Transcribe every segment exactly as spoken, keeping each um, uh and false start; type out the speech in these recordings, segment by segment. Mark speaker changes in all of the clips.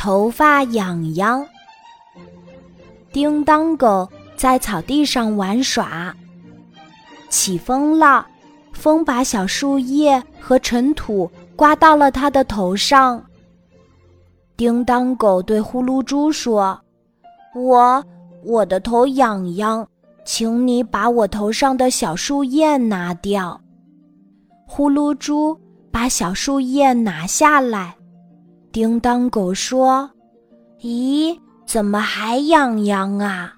Speaker 1: 头发痒痒。叮当狗在草地上玩耍，起风了，风把小树叶和尘土刮到了它的头上。叮当狗对呼噜猪说：我我的头痒痒，请你把我头上的小树叶拿掉。呼噜猪把小树叶拿下来。叮当狗说：咦，怎么还痒痒啊？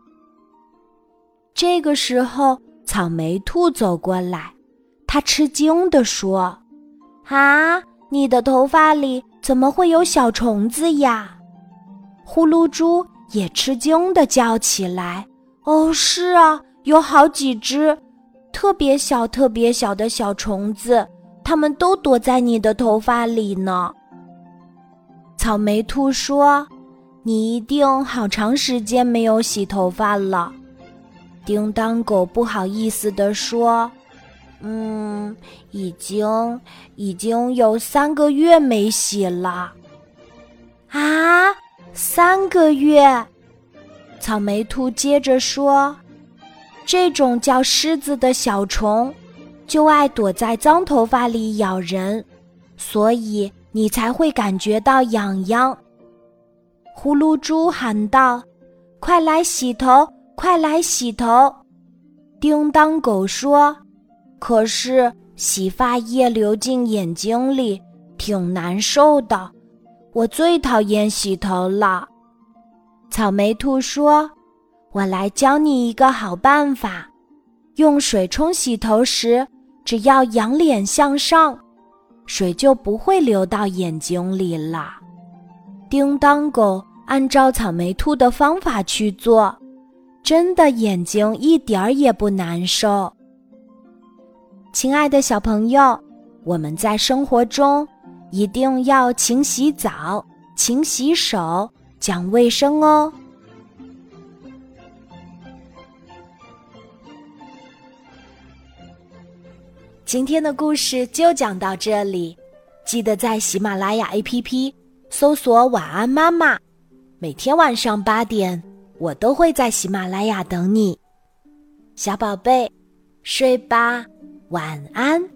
Speaker 1: 这个时候草莓兔走过来，它吃惊地说：啊，你的头发里怎么会有小虫子呀？呼噜猪也吃惊地叫起来：哦，是啊，有好几只特别小特别小的小虫子，它们都躲在你的头发里呢。草莓兔说：你一定好长时间没有洗头发了。叮当狗不好意思地说：嗯，已经已经有三个月没洗了。啊，三个月？草莓兔接着说：这种叫虱子的小虫就爱躲在脏头发里咬人，所以你才会感觉到痒痒。呼噜猪喊道：快来洗头，快来洗头。叮当狗说：可是洗发液流进眼睛里挺难受的，我最讨厌洗头了。草莓兔说：我来教你一个好办法，用水冲洗头时，只要仰脸向上，水就不会流到眼睛里了。叮当狗按照草莓兔的方法去做，真的眼睛一点儿也不难受。亲爱的小朋友，我们在生活中一定要勤洗澡、勤洗手，讲卫生哦。今天的故事就讲到这里，记得在喜马拉雅 A P P 搜索晚安妈妈，每天晚上八点，我都会在喜马拉雅等你。小宝贝，睡吧，晚安。